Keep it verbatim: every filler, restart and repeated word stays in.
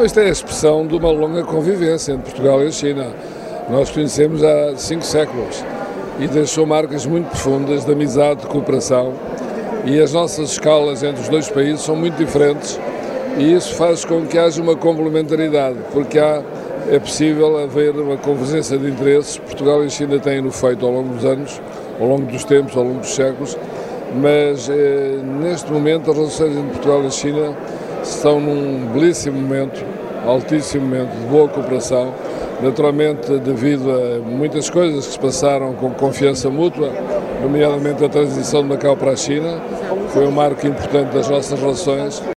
Não, isto é a expressão de uma longa convivência entre Portugal e a China. Nós conhecemos há cinco séculos e deixou marcas muito profundas de amizade, de cooperação, e as nossas escalas entre os dois países são muito diferentes e isso faz com que haja uma complementaridade, porque há, é possível haver uma convergência de interesses. Portugal e a China têm-no feito ao longo dos anos, ao longo dos tempos, ao longo dos séculos, mas eh, neste momento as relações entre Portugal e a China estão num belíssimo momento, altíssimo momento de boa cooperação, naturalmente devido a muitas coisas que se passaram com confiança mútua, nomeadamente a transição de Macau para a China, foi um marco importante das nossas relações.